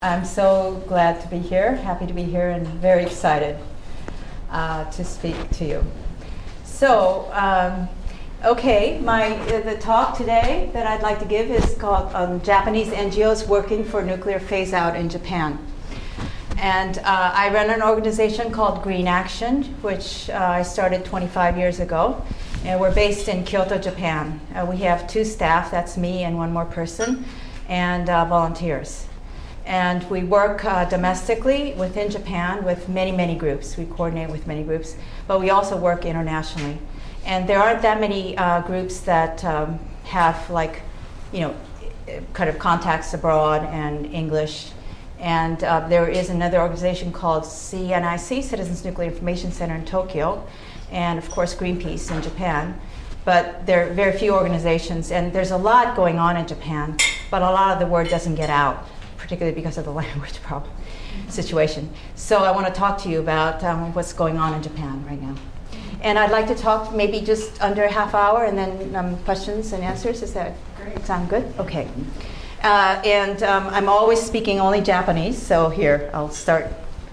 I'm so glad to be here, happy to be here, and very excited to speak to you. So, the talk today that I'd like to give is called Japanese NGOs Working for Nuclear Phase Out in Japan. And I run an organization called Green Action, which I started 25 years ago. And we're based in Kyoto, Japan. We have 2 staff, that's me and 1 more person, and volunteers. And we work domestically within Japan with many, many groups. We coordinate with many groups, but we also work internationally. And there aren't that many groups that have kind of contacts abroad and English. And there is another organization called CNIC, Citizens Nuclear Information Center in Tokyo, and of course Greenpeace in Japan. But there are very few organizations, and there's a lot going on in Japan, but a lot of the word doesn't get out, particularly because of the language problem situation. So I want to talk to you about what's going on in Japan right now. And I'd like to talk maybe just under a half hour and then questions and answers. Is that great? Sound good? Okay. I'm always speaking only Japanese, so here, I'll start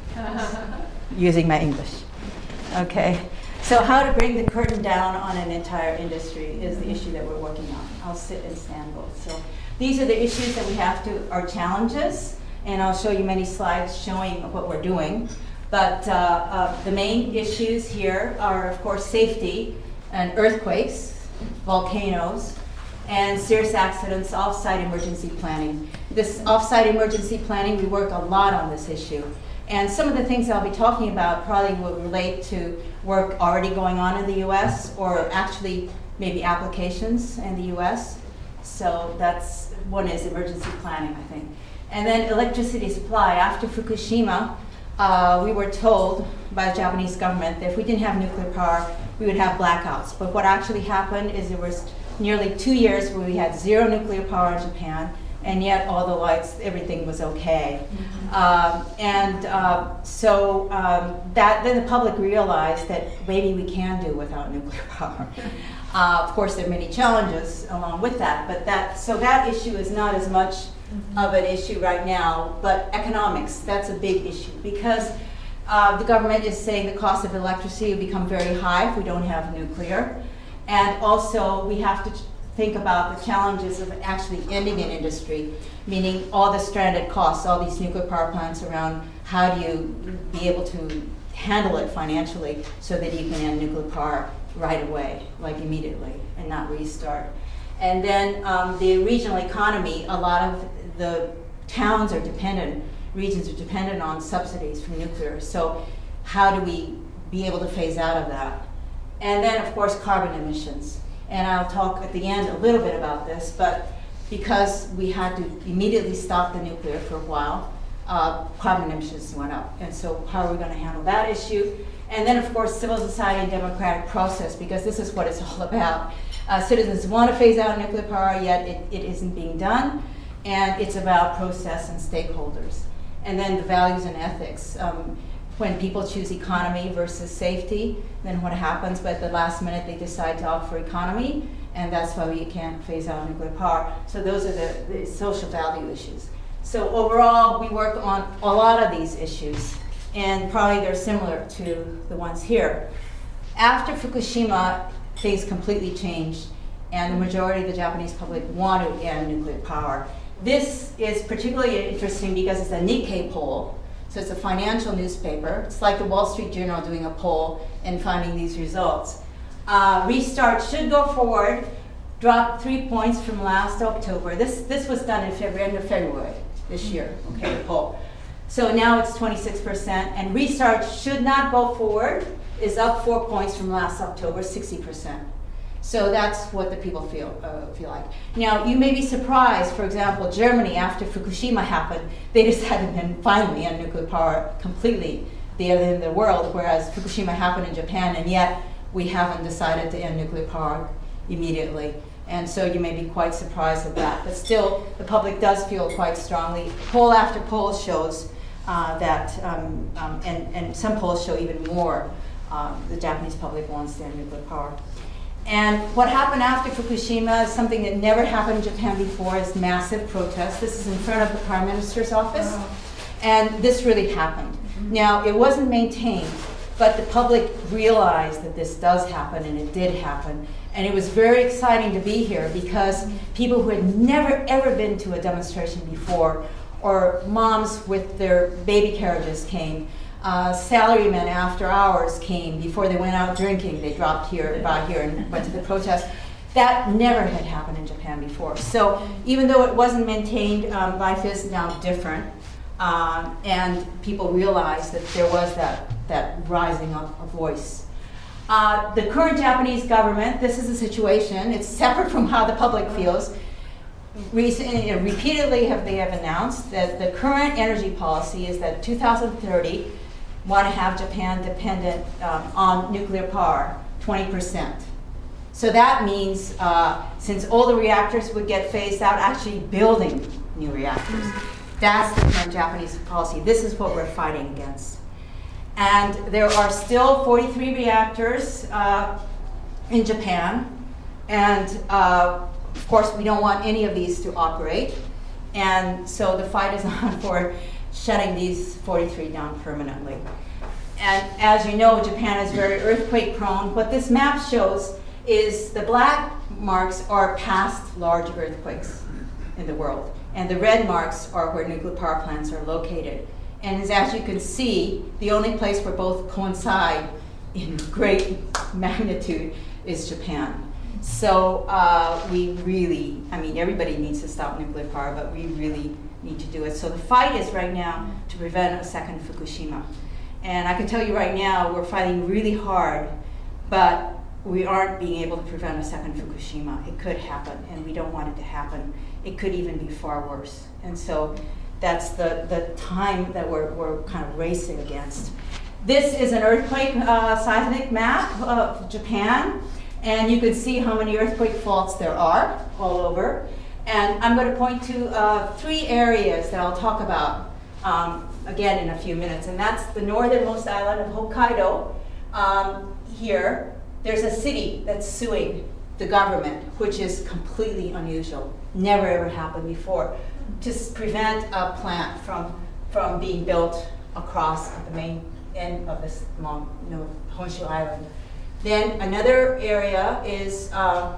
using my English. Okay. So how to bring the curtain down on an entire industry is the issue that we're working on. I'll sit and stand both. So these are the issues that we have to, our challenges, and I'll show you many slides showing what we're doing. But the main issues here are, of course, safety and earthquakes, volcanoes, and serious accidents, off-site emergency planning. This off-site emergency planning, we work a lot on this issue. And some of the things I'll be talking about probably will relate to work already going on in the US or actually maybe applications in the US. So that's, one is emergency planning, I think. And then electricity supply. After Fukushima, we were told by the Japanese government that if we didn't have nuclear power, we would have blackouts. But what actually happened is there was nearly 2 years where we had 0 nuclear power in Japan, and yet all the lights, everything was okay. Then the public realized that maybe we can do without nuclear power. Of course, there are many challenges along with that, but that issue is not as much of an issue right now, but economics, that's a big issue because the government is saying the cost of electricity will become very high if we don't have nuclear. And also, we have to think about the challenges of actually ending an industry, meaning all the stranded costs, all these nuclear power plants around, how do you be able to handle it financially so that you can end nuclear power right away, like immediately, and not restart. And then the regional economy, a lot of the towns are dependent, regions are dependent on subsidies from nuclear. So how do we be able to phase out of that? And then, of course, carbon emissions. And I'll talk at the end a little bit about this, but because we had to immediately stop the nuclear for a while, carbon emissions went up. And so how are we going to handle that issue? And then, of course, civil society and democratic process, because this is what it's all about. Citizens want to phase out nuclear power, yet it isn't being done. And it's about process and stakeholders. And then the values and ethics. When people choose economy versus safety, then what happens? But at the last minute, they decide to opt for economy, and that's why we can't phase out nuclear power. So those are the social value issues. So overall, we work on a lot of these issues, and probably they're similar to the ones here. After Fukushima, things completely changed, and the majority of the Japanese public want to end nuclear power. This is particularly interesting because it's a Nikkei poll. So it's a financial newspaper. It's like the Wall Street Journal doing a poll and finding these results. Restart should go forward, dropped 3 points from last October. This was done in end of February this year, okay, the poll. So now it's 26%, and restart should not go forward is up 4 points from last October, 60%. So that's what the people feel like. Now, you may be surprised, for example, Germany, after Fukushima happened, they decided then finally end nuclear power completely the other end of the world, whereas Fukushima happened in Japan, and yet we haven't decided to end nuclear power immediately. And so you may be quite surprised at that. But still, the public does feel quite strongly. Poll after poll shows and some polls show even more, the Japanese public wants to end nuclear power. And what happened after Fukushima is something that never happened in Japan before, is massive protests. This is in front of the Prime Minister's office. And this really happened. Now, it wasn't maintained, but the public realized that this does happen, and it did happen. And it was very exciting to be here because people who had never, ever been to a demonstration before, or moms with their baby carriages came, salarymen after hours came before they went out drinking. They dropped here, by here, and went to the protest. That never had happened in Japan before. So even though it wasn't maintained, life is now different. And people realized that there was that rising of a voice. The current Japanese government, this is a situation, it's separate from how the public feels. Repeatedly they have announced that the current energy policy is that 2030 want to have Japan dependent on nuclear power, 20%. So that means since older reactors would get phased out, actually building new reactors. That's the current Japanese policy. This is what we're fighting against. And there are still 43 reactors in Japan. And of course, we don't want any of these to operate. And so the fight is on for shutting these 43 down permanently. And as you know, Japan is very earthquake prone. What this map shows is the black marks are past large earthquakes in the world. And the red marks are where nuclear power plants are located. And as you can see, the only place where both coincide in great magnitude is Japan. So we really, I mean, everybody needs to stop nuclear power, but we really need to do it. So the fight is right now to prevent a second Fukushima. And I can tell you right now, we're fighting really hard, but we aren't being able to prevent a second Fukushima. It could happen, and we don't want it to happen. It could even be far worse. And so that's the time that we're kind of racing against. This is an earthquake seismic map of Japan, and you can see how many earthquake faults there are all over. And I'm going to point to 3 areas that I'll talk about again in a few minutes. And that's the northernmost island of Hokkaido. Here, there's a city that's suing the government, which is completely unusual. Never ever happened before, to prevent a plant from being built across the main end of this long, Honshu Island. Then another area is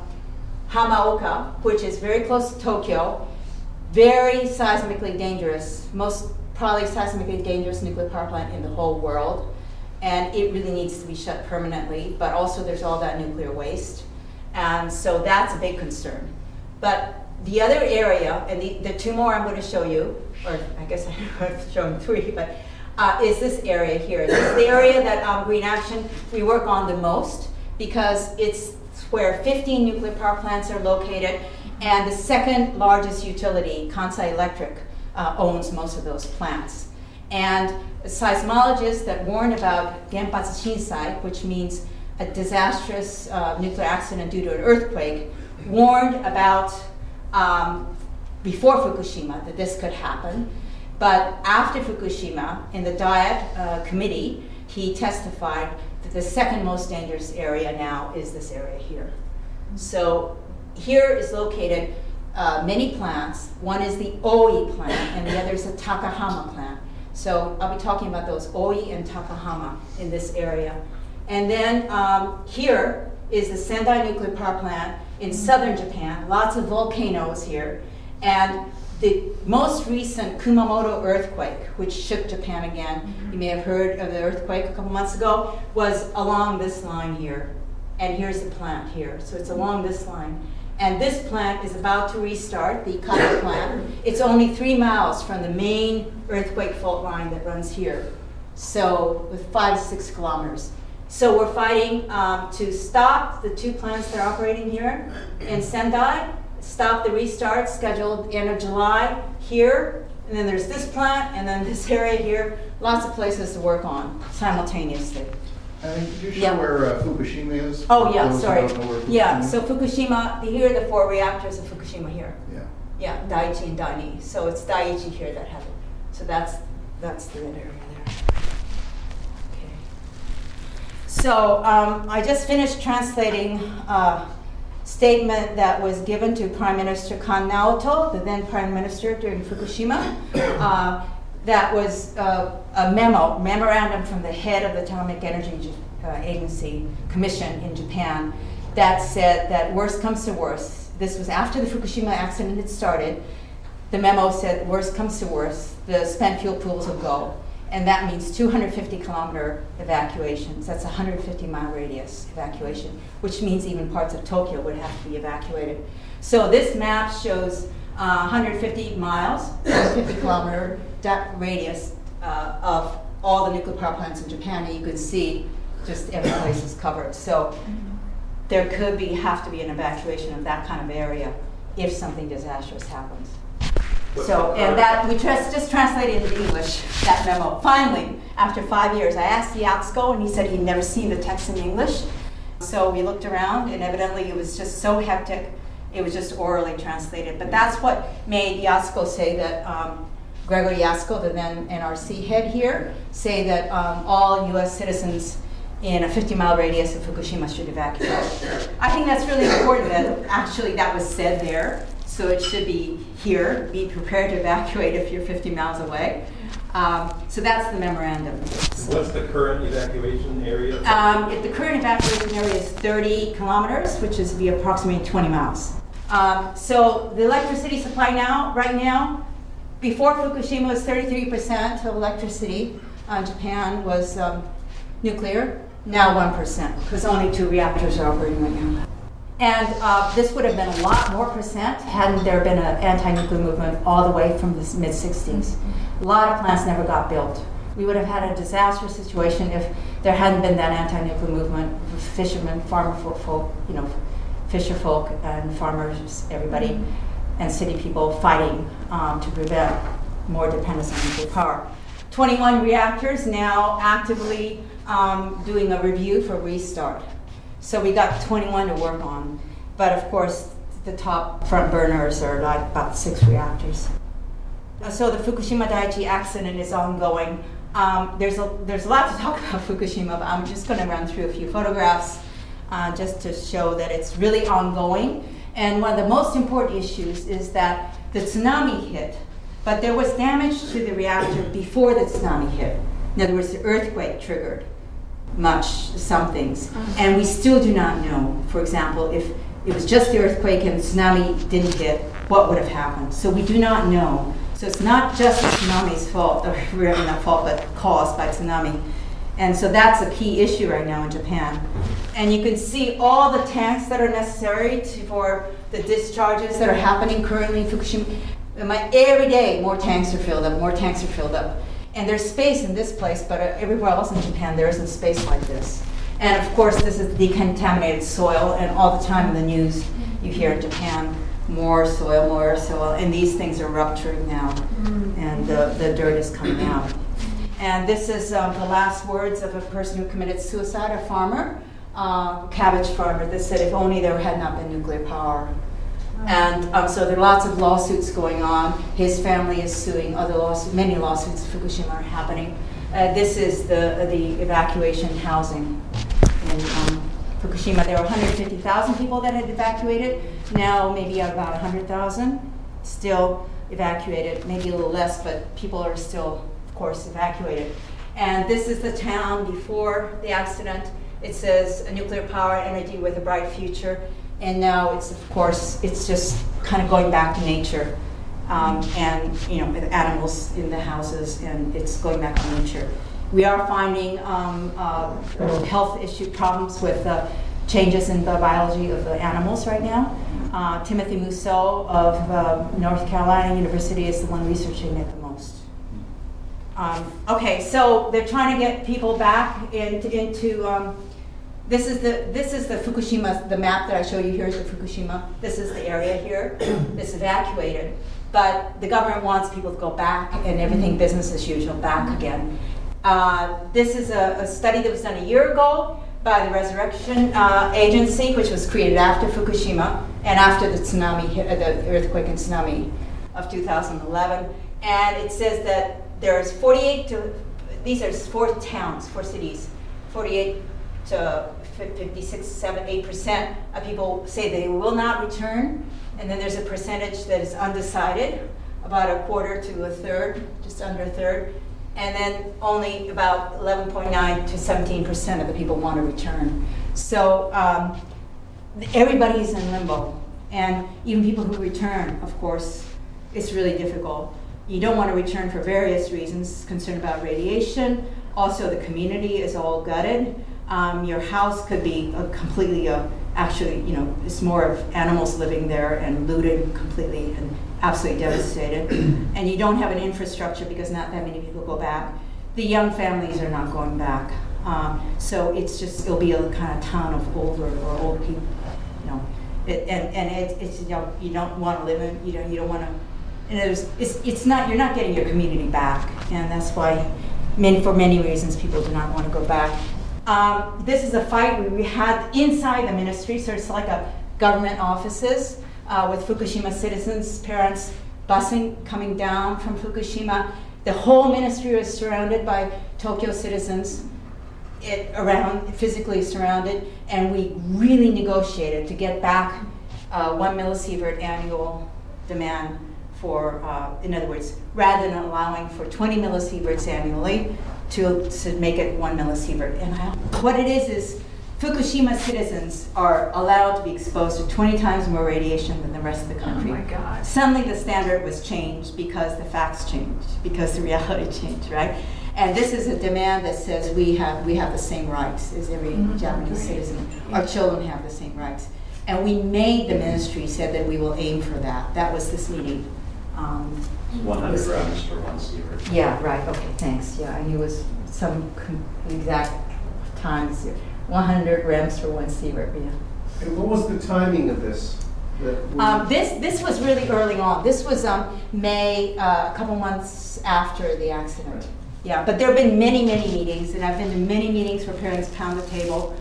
Hamaoka, which is very close to Tokyo, very seismically dangerous, most probably seismically dangerous nuclear power plant in the whole world. And it really needs to be shut permanently, but also there's all that nuclear waste. And so that's a big concern. But the other area, and the 2 more I'm going to show you, or I guess I've shown 3, but is this area here. This is the area that Green Action, we work on the most, because it's where 15 nuclear power plants are located, and the second largest utility, Kansai Electric, owns most of those plants. And seismologists that warn about Genpatsu Shinsai, which means a disastrous nuclear accident due to an earthquake, warned about before Fukushima that this could happen. But after Fukushima, in the Diet committee, he testified that the second most dangerous area now is this area here. So here is located many plants. One is the Oi plant, and the other is the Takahama plant. So I'll be talking about those Oi and Takahama in this area. And then here is the Sendai nuclear power plant in southern Japan. Lots of volcanoes here. And the most recent Kumamoto earthquake, which shook Japan again, you may have heard of the earthquake a couple months ago, was along this line here. And here's the plant here. So it's along this line. And this plant is about to restart, the Kato plant. It's only 3 miles from the main earthquake fault line that runs here. So with 5 to 6 kilometers. So we're fighting to stop the 2 plants that are operating here in Sendai, stop the restart scheduled end of July here, and then there's this plant, and then this area here. Lots of places to work on simultaneously. Did you show where Fukushima is? Oh yeah, sorry. Yeah, so Fukushima, here are the 4 reactors of Fukushima here. Yeah. Yeah, Daiichi and Daini. So it's Daiichi here that have it. So that's the red area there. Okay. So I just finished translating a statement that was given to Prime Minister Kan Naoto, the then Prime Minister during Fukushima. That was a memorandum from the head of the Atomic Energy Agency Commission in Japan that said that worst comes to worst. This was after the Fukushima accident had started. The memo said worst comes to worst, the spent fuel pools will go. And that means 250-kilometer evacuations. That's a 150-mile radius evacuation, which means even parts of Tokyo would have to be evacuated. So this map shows 150 miles, 150-kilometer radius of all the nuclear power plants in Japan, and you can see just every place is covered. So there could have to be an evacuation of that kind of area if something disastrous happens. So, and that we just translated into English, that memo. Finally, after 5 years, I asked Yatsuko, and he said he'd never seen the text in English. So we looked around, and evidently it was just so hectic, it was just orally translated. But that's what made Yatsuko say that, Gregory Yatsuko, the then NRC head here, say that all US citizens in a 50-mile radius of Fukushima should evacuate. I think that's really important that actually that was said there. So it should be here, be prepared to evacuate if you're 50 miles away. So that's the memorandum. What's the current evacuation area? The current evacuation area is 30 kilometers, which is be approximately 20 miles. So the electricity supply right now, before Fukushima was 33% of electricity in Japan was nuclear, now 1%, because only 2 reactors are operating right now. And this would have been a lot more percent hadn't there been an anti-nuclear movement all the way from the mid-60s. A lot of plants never got built. We would have had a disastrous situation if there hadn't been that anti-nuclear movement. Fishermen, fisher folk and farmers, everybody, and city people fighting to prevent more dependence on nuclear power. 21 reactors now actively doing a review for restart. So we got 21 to work on, but of course the top front burners are like about 6 reactors. So the Fukushima Daiichi accident is ongoing. There's a lot to talk about Fukushima, but I'm just going to run through a few photographs just to show that it's really ongoing. And one of the most important issues is that the tsunami hit, but there was damage to the reactor before the tsunami hit. In other words, the earthquake triggered some things. And we still do not know, for example, if it was just the earthquake and the tsunami didn't hit, what would have happened. So we do not know. So it's not just the tsunami's fault, or really not fault, but caused by tsunami. And so that's a key issue right now in Japan. And you can see all the tanks that are necessary for the discharges that are happening currently in Fukushima. Every day, more tanks are filled up, And there's space in this place, but everywhere else in Japan, there isn't space like this. And of course, this is decontaminated soil, and all the time in the news, you hear in Japan, more soil, and these things are rupturing now, and the dirt is coming out. And this is the last words of a person who committed suicide, a farmer, cabbage farmer, that said if only there had not been nuclear power. And so there are lots of lawsuits going on. His family is suing, many lawsuits in Fukushima are happening. This is the evacuation housing in Fukushima. There were 150,000 people that had evacuated. Now maybe about 100,000 still evacuated, maybe a little less, but people are still, of course, evacuated. And this is the town before the accident. It says a nuclear power energy with a bright future. And now it's, of course, it's just kind of going back to nature, and with animals in the houses, and it's going back to nature. We are finding health issue problems with changes in the biology of the animals right now. Timothy Musso of North Carolina University is the one researching it the most. Okay, so they're trying to get people back into This is the Fukushima, the map that I show you here is the Fukushima. This is the area here that's evacuated. But the government wants people to go back and everything business as usual back again. This is a study that was done a year ago by the Resurrection Agency, which was created after Fukushima and after the tsunami, the earthquake and tsunami of 2011. And it says that there's 48, these are 4 towns, 4 cities, 48 to 56, 7, 8% of people say they will not return. And then there's a percentage that is undecided, about a quarter to a third, just under a third. And then only about 11.9 to 17% of the people want to return. So everybody's in limbo. And even people who return, of course, it's really difficult. You don't want to return for various reasons, concerned about radiation. Also, the community is all gutted. Your house could be completely, actually, it's more of animals living there and looted completely and absolutely devastated. And you don't have an infrastructure because not that many people go back. The young families are not going back. So it'll be a kind of town of older or old people, it's you don't want to live in, you don't want to, and you're not getting your community back, and that's why for many reasons people do not want to go back. This is a fight we had inside the ministry, so it's like a government offices with Fukushima citizens, parents busing coming down from Fukushima. The whole ministry was surrounded by Tokyo citizens, physically surrounded, and we really negotiated to get back 1 millisievert annual demand for, in other words, rather than allowing for 20 millisieverts annually, to make it 1 millisievert. And what it is Fukushima citizens are allowed to be exposed to 20 times more radiation than the rest of the country. Oh my God. Suddenly the standard was changed because the facts changed, because the reality changed, right? And this is a demand that says we have the same rights as every Japanese citizen. Our children have the same rights. And we made the ministry said that we will aim for that. That was this meeting. 100 grams for 1 sievert. Yeah, right, okay, thanks. Yeah, and it was some exact times, 100 grams for 1 sievert, yeah. And what was the timing of this? This was really early on. This was May, a couple months after the accident. Right. Yeah, but there have been many, many meetings, and I've been to many meetings where parents pound the table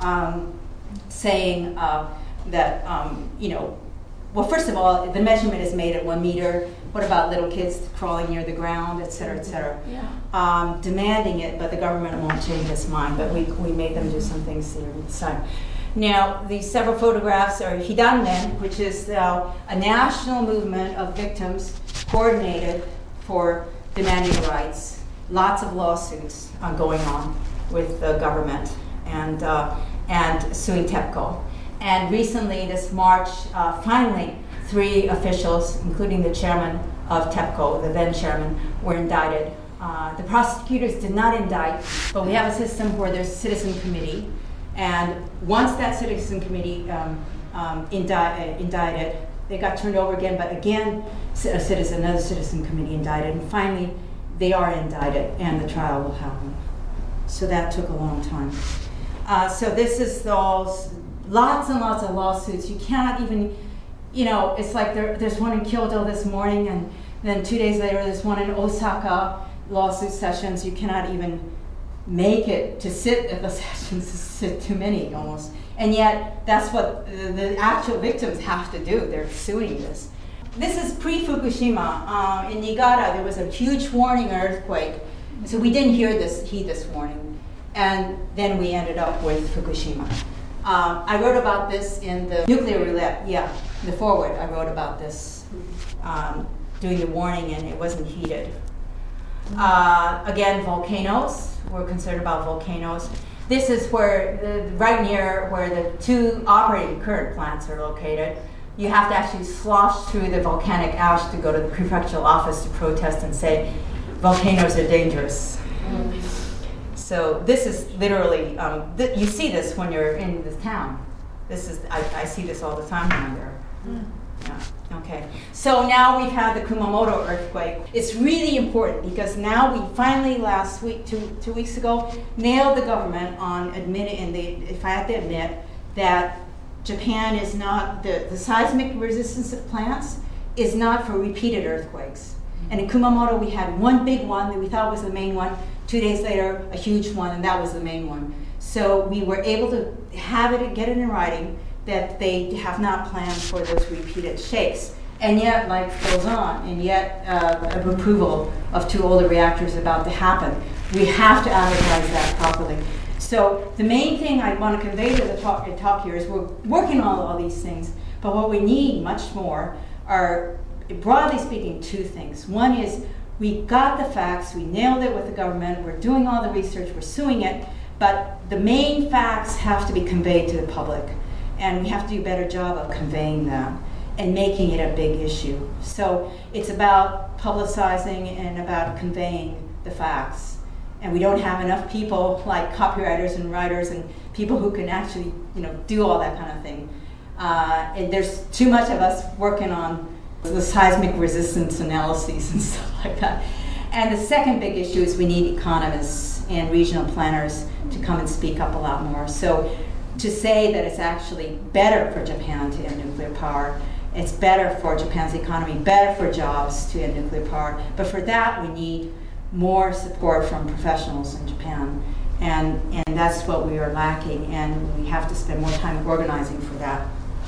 saying that, well, first of all, the measurement is made at 1 meter. What about little kids crawling near the ground, et cetera, et cetera? Yeah. Demanding it, but the government won't change its mind. But we made them do some things here with the sun. Now, these several photographs are Hidanren, which is a national movement of victims coordinated for demanding rights. Lots of lawsuits going on with the government and suing TEPCO. And recently, this March, finally, 3 officials, including the chairman of TEPCO, the then chairman, were indicted. The prosecutors did not indict, but we have a system where there's a citizen committee. And once that citizen committee indicted, they got turned over again, but again, another citizen committee indicted. And finally, they are indicted, and the trial will happen. So that took a long time. So this is lots and lots of lawsuits. You cannot even, it's like there's one in Kyoto this morning, and then 2 days later there's one in Osaka, lawsuit sessions. You cannot even make it to sit at the sessions, it's too many almost. And yet that's what the actual victims have to do. They're suing this. This is pre-Fukushima. In Niigata, there was a huge warning earthquake. So we didn't heed this warning. And then we ended up with Fukushima. I wrote about this in the nuclear roulette, the foreword. I wrote about this, doing the warning, and it wasn't heeded. Again, volcanoes. We're concerned about volcanoes. This is right near where the 2 operating current plants are located. You have to actually slosh through the volcanic ash to go to the prefectural office to protest and say, volcanoes are dangerous. So this is literally, you see this when you're in the town. I see this all the time when I'm there. Yeah. Okay. So now we've had the Kumamoto earthquake. It's really important because now we finally last week, two weeks ago, nailed the government on admitting, and if I have to admit, that Japan is not, the seismic resistance of plants is not for repeated earthquakes. And in Kumamoto, we had one big one that we thought was the main one. 2 days later, a huge one, and that was the main one. So we were able to get it in writing that they have not planned for those repeated shakes. And yet life goes on, and yet approval of 2 older reactors about to happen. We have to advertise that properly. So the main thing I want to convey to the talk here is we're working on all these things, but what we need much more are, broadly speaking, two things. One is we got the facts, we nailed it with the government, we're doing all the research, we're suing it, but the main facts have to be conveyed to the public, and we have to do a better job of conveying them and making it a big issue. So it's about publicizing and about conveying the facts. And we don't have enough people like copywriters and writers and people who can actually, do all that kind of thing. And there's too much of us working on the seismic resistance analyses and stuff like that. And the second big issue is we need economists and regional planners to come and speak up a lot more. So to say that it's actually better for Japan to end nuclear power, it's better for Japan's economy, better for jobs to end nuclear power, but for that we need more support from professionals in Japan, and that's what we are lacking, and we have to spend more time organizing for that.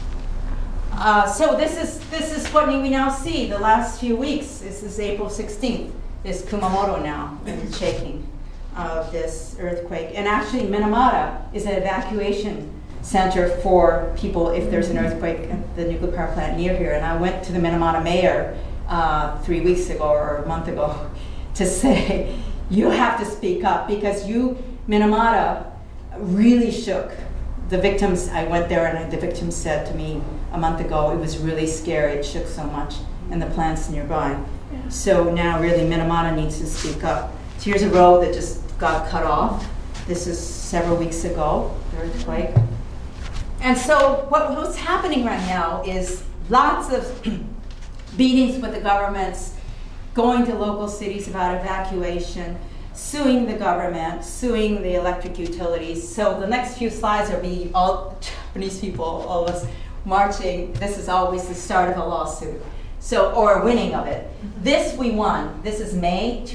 So this is what we now see the last few weeks. This is April 16th. Is Kumamoto now shaking of this earthquake, and actually Minamata is an evacuation center for people if there's an earthquake at the nuclear power plant near here. And I went to the Minamata mayor 3 weeks ago or a month ago to say, you have to speak up because Minamata really shook. The victims, I went there and the victims said to me a month ago, it was really scary, it shook so much, and the plants nearby. Yeah. So now really Minamata needs to speak up. So here's a road that just got cut off. This is several weeks ago, the earthquake. And so what's happening right now is lots of meetings with the governments, going to local cities about evacuation, suing the government, suing the electric utilities. So the next few slides are be all Japanese people, all of us marching. This is always the start of a lawsuit, or a winning of it. This we won. This is May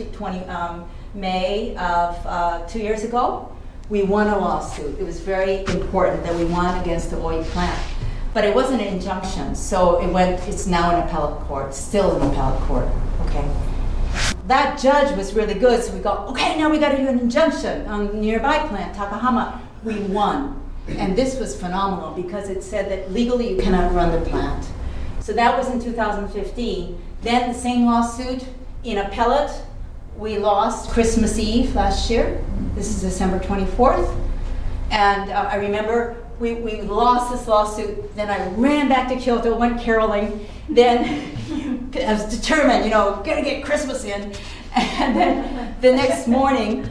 of 2 years ago. We won a lawsuit. It was very important that we won against the Oi plant. But it wasn't an injunction, so it's now in appellate court, still in appellate court, okay? That judge was really good, so we go, okay, now we gotta do an injunction on the nearby plant, Takahama. We won. And this was phenomenal because it said that legally you cannot run the plant. So that was in 2015. Then the same lawsuit in appellate, we lost Christmas Eve last year. This is December 24th. And I remember we lost this lawsuit. Then I ran back to Kyoto, went caroling. Then I was determined, gonna get Christmas in. And then the next morning,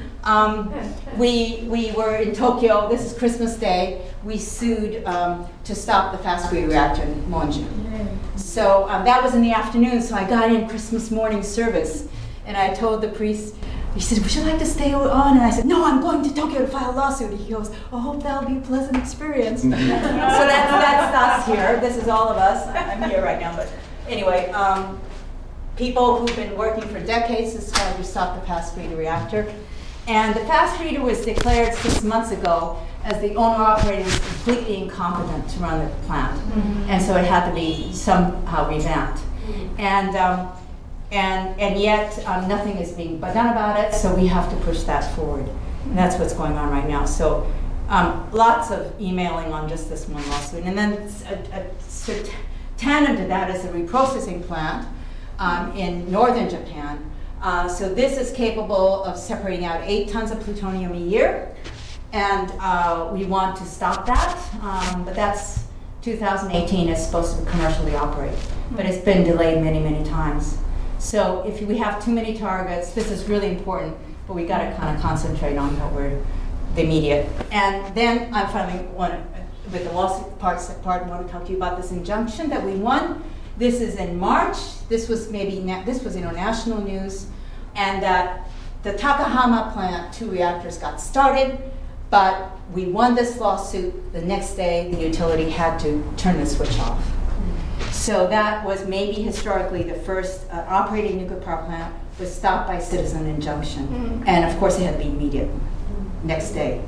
we were in Tokyo. This is Christmas Day. We sued to stop the fast-breeder reactor in Monju. So that was in the afternoon, so I got in Christmas morning service. And I told the priest, he said, would you like to stay on? And I said, no, I'm going to Tokyo to file a lawsuit. He goes, I hope that'll be a pleasant experience. So that's us here. This is all of us. I'm here right now. But anyway, people who've been working for decades to try to stop the fast-breeder reactor. And the fast-breeder was declared 6 months ago as the owner-operator was completely incompetent to run the plant. Mm-hmm. And so it had to be somehow revamped. Mm-hmm. And yet nothing is being done about it, so we have to push that forward. And that's what's going on right now. So lots of emailing on just this one lawsuit. And then tandem to that is a reprocessing plant in northern Japan. So this is capable of separating out 8 tons of plutonium a year. And we want to stop that, but that's 2018 is supposed to commercially operate. But it's been delayed many, many times. So if we have too many targets, this is really important, but we got to kind of concentrate on the immediate. And then I finally with the lawsuit part, I want to talk to you about this injunction that we won. This is in March. This was international news, and that the Takahama plant 2 reactors got started, but we won this lawsuit. The next day, the utility had to turn the switch off. So that was maybe historically the first operating nuclear power plant was stopped by citizen injunction. Mm-hmm. And of course it had to be immediate, next day.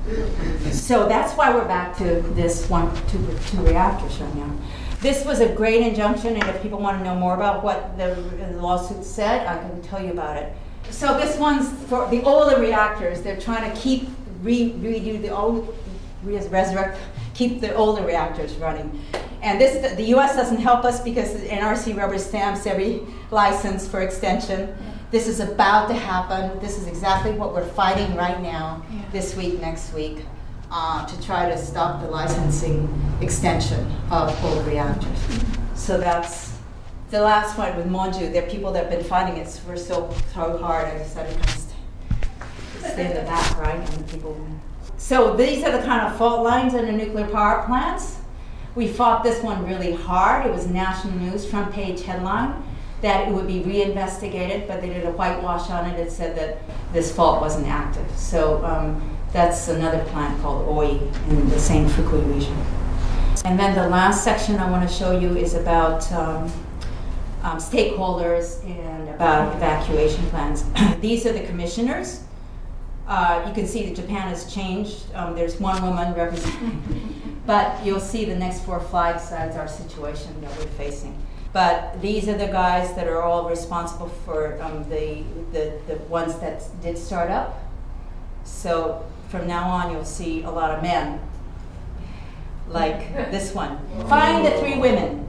So that's why we're back to this two reactors right now. This was a great injunction, and if people want to know more about what the lawsuit said, I can tell you about it. So this one's for the older reactors. They're trying to keep redo the old, resurrect, keep the older reactors running. And this, the U.S. doesn't help us because the NRC rubber stamps every license for extension. This is about to happen. This is exactly what we're fighting right now, this week, next week, to try to stop the licensing extension of old reactors. So that's the last one with Monju. There are people that have been fighting it for so hard. I decided to stay in the back, right? And the people. So these are the kind of fault lines under nuclear power plants. We fought this one really hard. It was national news, front page headline, that it would be reinvestigated, but they did a whitewash on it. It said that this fault wasn't active. So that's another plant called OI in the same Fukui region. And then the last section I want to show you is about stakeholders and about evacuation plans. These are the commissioners. You can see that Japan has changed. There's one woman representing, but you'll see the next 4 flags as our situation that we're facing. But these are the guys that are all responsible for the ones that did start up. So from now on, you'll see a lot of men, like this one. Find the 3 women.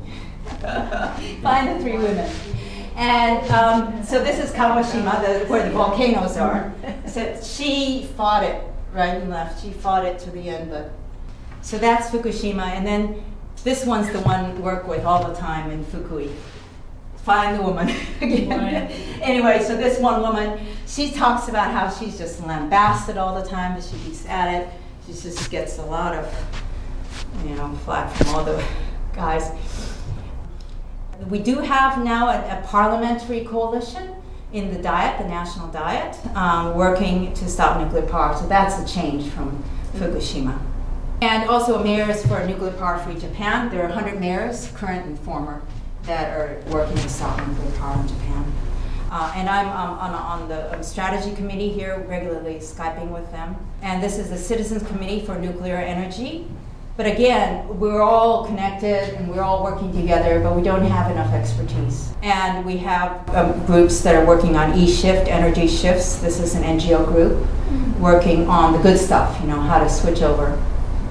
Find the 3 women. And so this is Kawashima, where the volcanoes are. So she fought it right and left. She fought it to the end. But so that's Fukushima. And then this one's the one we work with all the time in Fukui. Find the woman again. Anyway, so this one woman, she talks about how she's just lambasted all the time, but she keeps at it. She just gets a lot of, flack from all the guys. We do have now a parliamentary coalition in the Diet, the National Diet, working to stop nuclear power. So that's a change from Fukushima. And also mayors for nuclear power-free Japan. There are 100 mayors, current and former, that are working to stop nuclear power in Japan. And I'm on the strategy committee here, regularly Skyping with them. And this is the Citizens Committee for Nuclear Energy. But again, we're all connected and we're all working together, but we don't have enough expertise. And we have groups that are working on E-Shift, energy shifts. This is an NGO group working on the good stuff, how to switch over.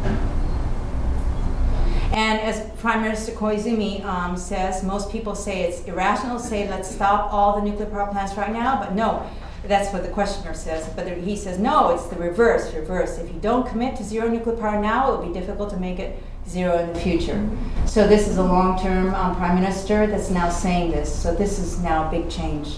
And as Prime Minister Koizumi says, most people say it's irrational to say let's stop all the nuclear power plants right now, but no, that's what the questioner says. But he says no, it's the reverse. If you don't commit to zero nuclear power now, it will be difficult to make it zero in the future. So this is a long-term Prime Minister that's now saying this. So this is now a big change.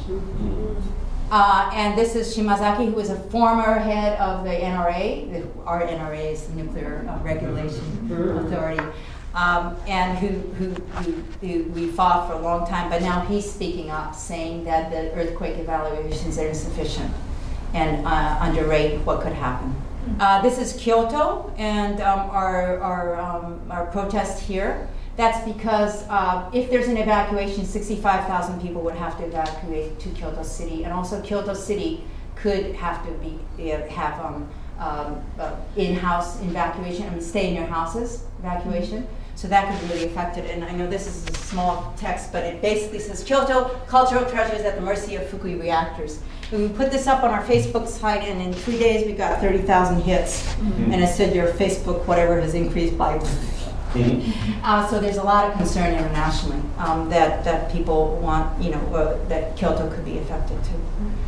And this is Shimazaki, who is a former head of the NRA. Our NRA is the Nuclear Regulation Authority. And who we fought for a long time, but now he's speaking up, saying that the earthquake evaluations are insufficient and underrate what could happen. This is Kyoto, and our protest here. That's because if there's an evacuation, 65,000 people would have to evacuate to Kyoto City, and also Kyoto City could have to have in-house evacuation, stay in your houses evacuation. So that could really affect it. And I know this is a small text, but it basically says Kyoto cultural treasures at the mercy of Fukui reactors. And we put this up on our Facebook site, and in 3 days we got 30,000 hits. And it said your Facebook whatever has increased by. So there's a lot of concern internationally that people want, that Kyoto could be affected too.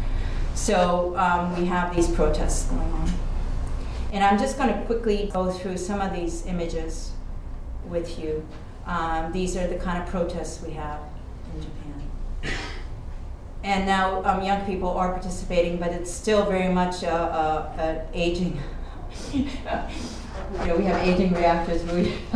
So we have these protests going on. And I'm just going to quickly go through some of these images with you. These are the kind of protests we have in Japan. And now young people are participating, but it's still very much an aging. We have aging reactors.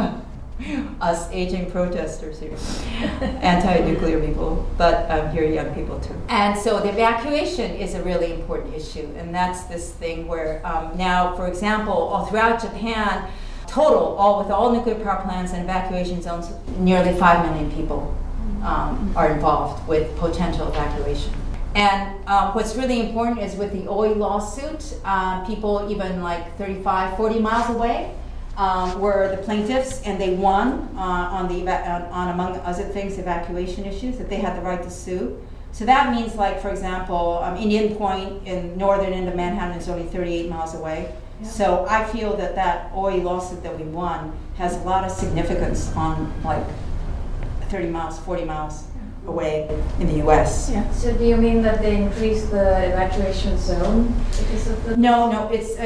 Us aging protesters here, anti-nuclear people, but here are young people too. And so the evacuation is a really important issue, and that's this thing where now, for example, all throughout Japan, total, with all nuclear power plants and evacuation zones, nearly 5 million people are involved with potential evacuation. And what's really important is with the OI lawsuit, people even like 35, 40 miles away were the plaintiffs, and they won on among other things, evacuation issues, that they had the right to sue. So that means, like, for example, Indian Point in northern end of Manhattan is only 38 miles away. So I feel that that OE lawsuit that we won has a lot of significance on like 30 miles, 40 miles away in the US. Yeah. So do you mean that they increased the evacuation zone because of the? No, it's,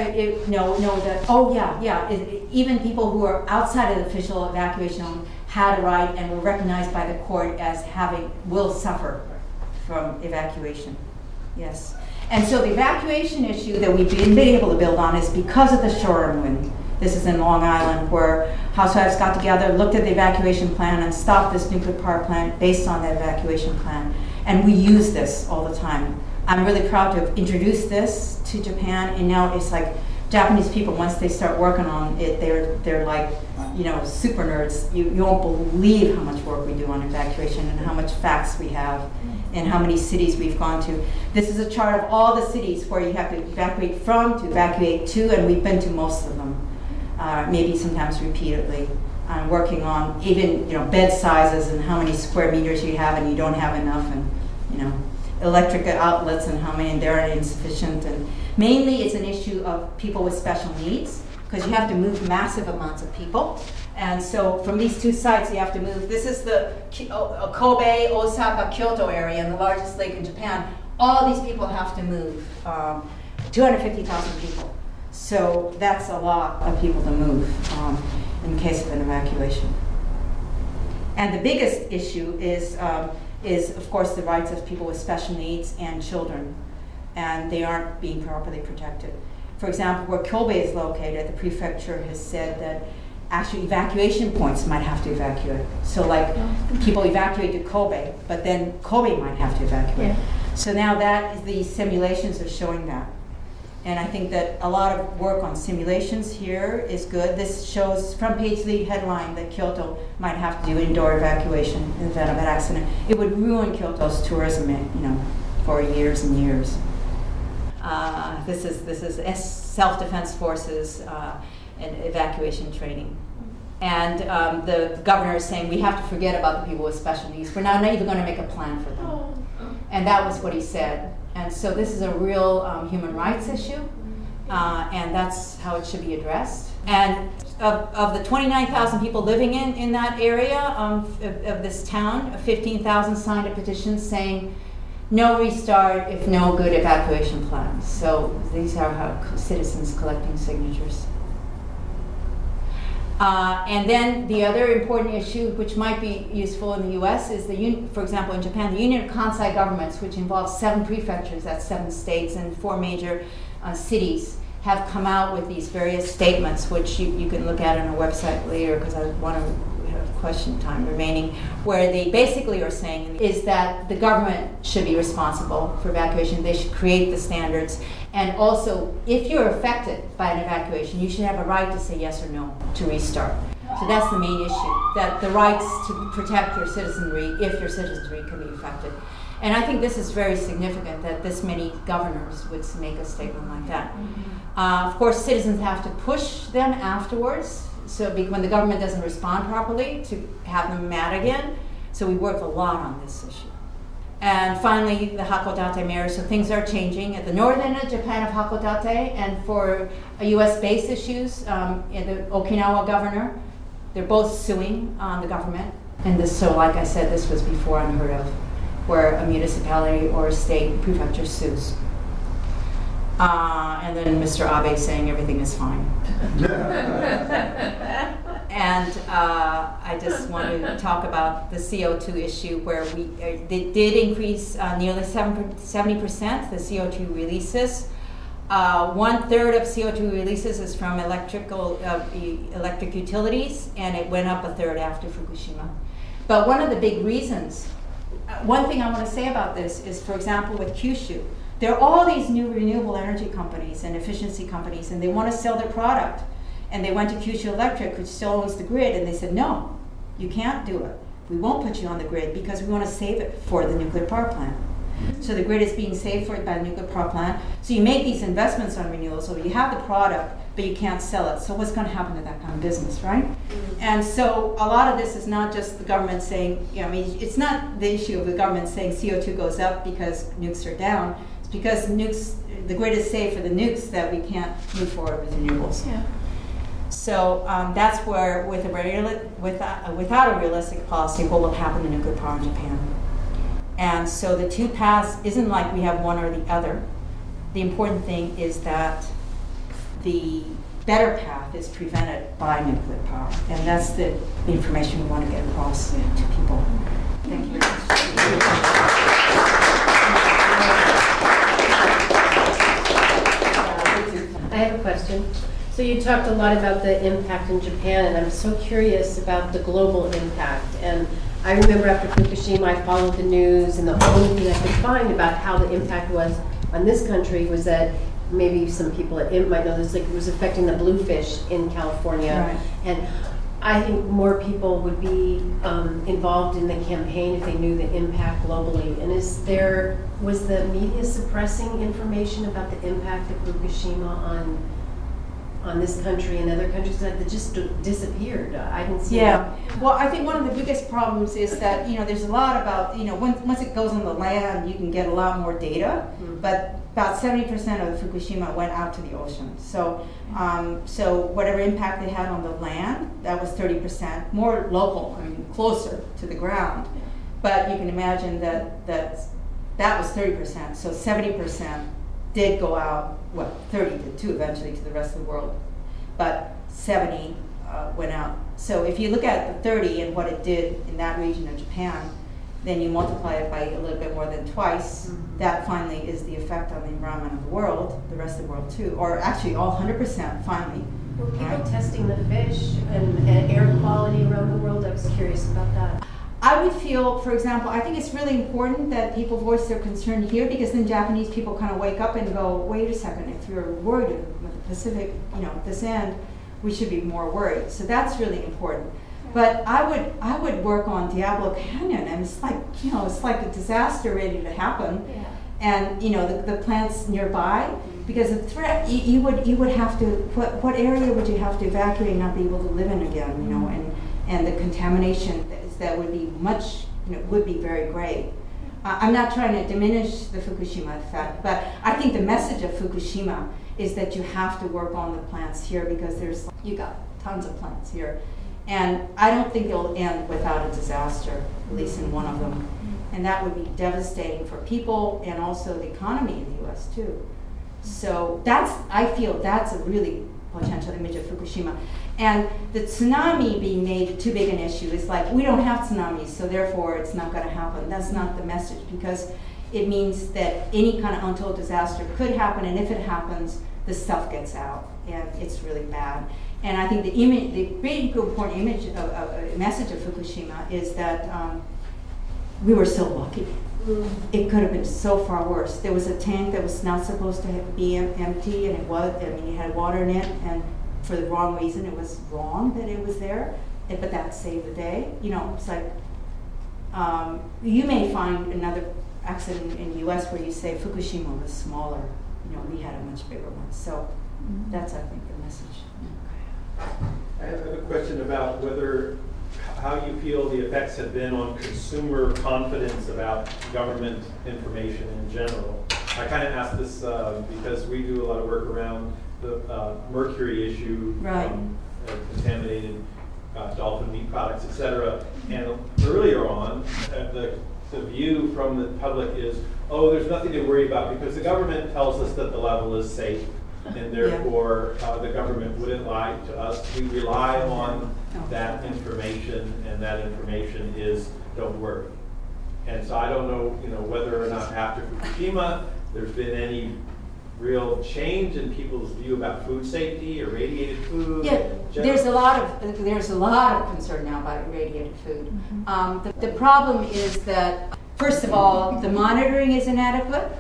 even people who are outside of the official evacuation zone had a right and were recognized by the court as will suffer from evacuation. Yes. And so the evacuation issue that we've been able to build on is because of the Shoreline wind. This is in Long Island, where housewives got together, looked at the evacuation plan, and stopped this nuclear power plant based on the evacuation plan. And we use this all the time. I'm really proud to have introduced this to Japan, and now it's like Japanese people, once they start working on it, they're like, super nerds. You won't believe how much work we do on evacuation and how much facts we have and how many cities we've gone to. This is a chart of all the cities where you have to evacuate from, to evacuate to, and we've been to most of them, maybe sometimes repeatedly. I'm working on even, bed sizes and how many square meters you have and you don't have enough, and, electric outlets and how many there are insufficient. And mainly it's an issue of people with special needs, because you have to move massive amounts of people. And so from these two sites you have to move. This is the Kobe, Osaka, Kyoto area, and the largest lake in Japan. All these people have to move, 250,000 people. So that's a lot of people to move in case of an evacuation. And the biggest issue is of course the rights of people with special needs and children, and they aren't being properly protected. For example, where Kobe is located, the prefecture has said that actually evacuation points might have to evacuate. So like people evacuate to Kobe, but then Kobe might have to evacuate. Yeah. So now the simulations are showing that. And I think that a lot of work on simulations here is good. This shows front page lead headline that Kyoto might have to do indoor evacuation in the event of an accident. It would ruin Kyoto's tourism, for years and years. This is self-defense forces and evacuation training. And the governor is saying we have to forget about the people with special needs. We're not even going to make a plan for them. And that was what he said. And so this is a real human rights issue, and that's how it should be addressed. And of the 29,000 people living in that area of this town, 15,000 signed a petition saying no restart if no good evacuation plans. So these are how citizens collecting signatures. And then the other important issue, which might be useful in the U.S., is for example, in Japan, the Union of Kansai governments, which involves 7 prefectures, that's 7 states and 4 major cities, have come out with these various statements, which you can look at on our website later, because I want to have question time remaining, where they basically are saying is that the government should be responsible for evacuation. They should create the standards. And also, if you're affected by an evacuation, you should have a right to say yes or no to restart. So that's the main issue, that the rights to protect your citizenry if your citizenry can be affected. And I think this is very significant that this many governors would make a statement like that. Of course, citizens have to push them afterwards, so when the government doesn't respond properly, to have them mad again. So we work a lot on this issue. And finally, the Hakodate mayor. So things are changing at the northern end of Japan of Hakodate, and for U.S.-based issues, the Okinawa governor, they're both suing the government. And this, so like I said, this was before unheard of, where a municipality or a state prefecture sues. And then Mr. Abe saying everything is fine. And I just want to talk about the CO2 issue, where they did increase nearly 70% the CO2 releases. 1/3 of CO2 releases is from electric utilities, and it went up 1/3 after Fukushima. But one of the big reasons, one thing I want to say about this is, for example, with Kyushu, there are all these new renewable energy companies and efficiency companies, and they want to sell their product. And they went to Kyushu Electric, which still owns the grid, and they said, no, you can't do it. We won't put you on the grid because we want to save it for the nuclear power plant. So the grid is being saved for it by the nuclear power plant. So you make these investments on renewables, so you have the product, but you can't sell it. So what's going to happen to that kind of business, right? And so a lot of this is not just the government saying, it's not the issue of the government saying CO2 goes up because nukes are down. It's because the grid is safe for the nukes that we can't move forward with renewables. Yeah. So that's where, without a realistic policy, what will happen to nuclear power in Japan? And so the two paths isn't like we have one or the other. The important thing is that the better path is prevented by nuclear power, and that's the information we want to get across to people. Thank you very much. I have a question. So you talked a lot about the impact in Japan, and I'm so curious about the global impact. And I remember after Fukushima, I followed the news, and the only thing I could find about how the impact was on this country was that maybe some people at IMP might know this, like it was affecting the bluefish in California. Right. And I think more people would be involved in the campaign if they knew the impact globally. And was the media suppressing information about the impact of Fukushima on this country and other countries that just disappeared? I didn't see Yeah, well, I think one of the biggest problems is that, there's a lot about, once it goes on the land, you can get a lot more data, but about 70% of Fukushima went out to the ocean. So, so whatever impact they had on the land, that was 30%, more local, closer to the ground. But you can imagine that was 30%, so 70% did go out, 30 did too eventually to the rest of the world, but 70 went out. So if you look at the 30 and what it did in that region of Japan, then you multiply it by a little bit more than twice. That finally is the effect on the environment of the world, the rest of the world too, or actually all 100% finally. Were people testing the fish and air quality around the world? I was curious about that. I would feel, for example, I think it's really important that people voice their concern here, because then Japanese people kind of wake up and go, wait a second, if you're worried with the Pacific, this end, we should be more worried. So that's really important. But I would work on Diablo Canyon, and it's like, it's like a disaster ready to happen. Yeah. And the plants nearby, because the threat, you would have to, what area would you have to evacuate and not be able to live in again, and the contamination that would be would be very great. I'm not trying to diminish the Fukushima effect, but I think the message of Fukushima is that you have to work on the plants here, because you got tons of plants here. And I don't think it'll end without a disaster, at least in one of them. And that would be devastating for people and also the economy in the US too. So I feel that's a really potential image of Fukushima. And the tsunami being made too big an issue is like, we don't have tsunamis, so therefore it's not going to happen. That's not the message, because it means that any kind of untold disaster could happen, and if it happens, the stuff gets out, and it's really bad. And I think the big important message of Fukushima is that we were so lucky. It could have been so far worse. There was a tank that was not supposed to be empty, and it was. It had water in it, and for the wrong reason, it was wrong that it was there. But that saved the day. It's like you may find another accident in the U.S. where you say Fukushima was smaller. We had a much bigger one. So that's, I think, the message. I have a question about how you feel the effects have been on consumer confidence about government information in general. I kind of asked this because we do a lot of work around the mercury issue, Right. Contaminated dolphin meat products, etc. And earlier on, the view from the public is, there's nothing to worry about because the government tells us that the level is safe, and therefore the government wouldn't lie to us. We rely on that information, and that information is don't worry. And so I don't know, whether or not after Fukushima there's been any real change in people's view about food safety or radiated food. Yeah, there's a lot of concern now about irradiated food. The problem is that, first of all, the monitoring is inadequate.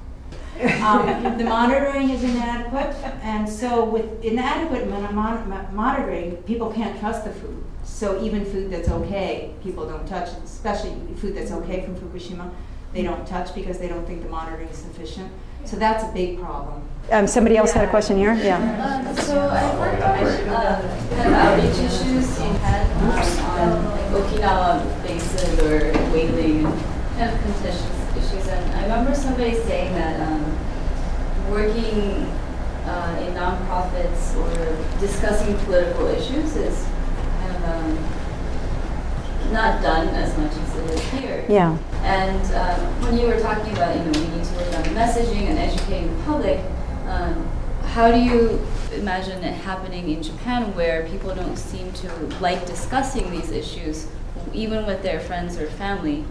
And so with inadequate monitoring, people can't trust the food. So even food that's okay, people don't touch, especially food that's okay from Fukushima, they don't touch because they don't think the monitoring is sufficient. So that's a big problem. Somebody else had a question here? Yeah. So I heard about kind of outreach issues you had on Okinawa bases or whaling and kind of contentious issues. And I remember somebody saying that working in nonprofits or discussing political issues is kind of not done as much as it is here. Yeah. And when you were talking about, we need to work on messaging and educating the public, how do you imagine it happening in Japan where people don't seem to like discussing these issues, even with their friends or family?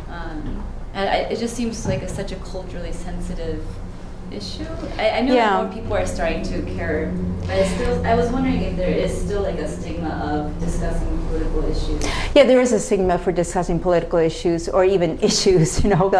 And it just seems like such a culturally sensitive issue. I know that more people are starting to care, but I was wondering if there is still like a stigma of discussing political issues. Yeah, there is a stigma for discussing political issues or even issues,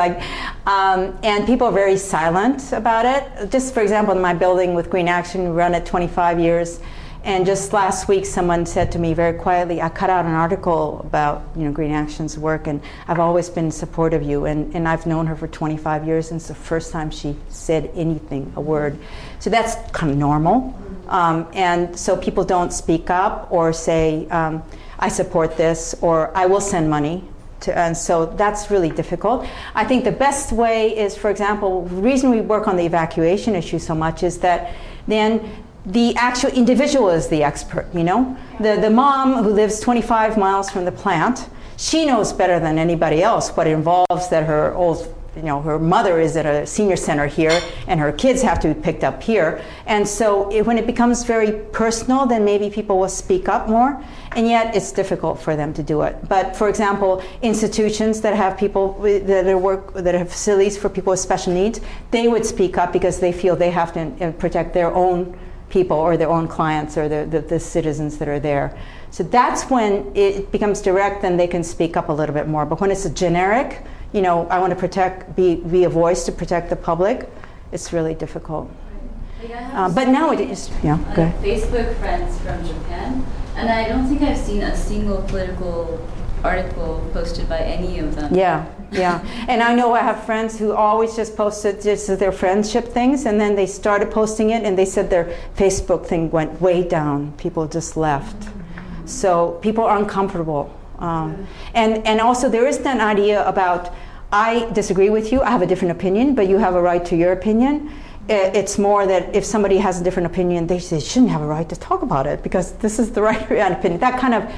and people are very silent about it. Just for example, in my building with Green Action, we run it 25 years. And just last week, someone said to me very quietly, I cut out an article about Green Action's work, and I've always been in support of you. And I've known her for 25 years, and it's the first time she said anything, a word. So that's kind of normal. And so people don't speak up or say, I support this, or I will send money. And so that's really difficult. I think the best way is, for example, the reason we work on the evacuation issue so much is that then the actual individual is the expert, The mom who lives 25 miles from the plant, she knows better than anybody else what it involves that her her mother is at a senior center here and her kids have to be picked up here. And so when it becomes very personal, then maybe people will speak up more, and yet it's difficult for them to do it. But for example, institutions that have people that have facilities for people with special needs, they would speak up because they feel they have to protect their own people or their own clients or the citizens that are there. So that's when it becomes direct, then they can speak up a little bit more. But when it's a generic, I want to be a voice to protect the public, it's really difficult. But now it is, go ahead. Facebook friends from Japan, and I don't think I've seen a single political article posted by any of them. Yeah. And I know I have friends who always just posted just their friendship things, and then they started posting it, and they said their Facebook thing went way down. People just left. So people are uncomfortable. And also there is that idea about, I disagree with you, I have a different opinion, but you have a right to your opinion. It's more that if somebody has a different opinion, they shouldn't have a right to talk about it because this is the right opinion. That kind of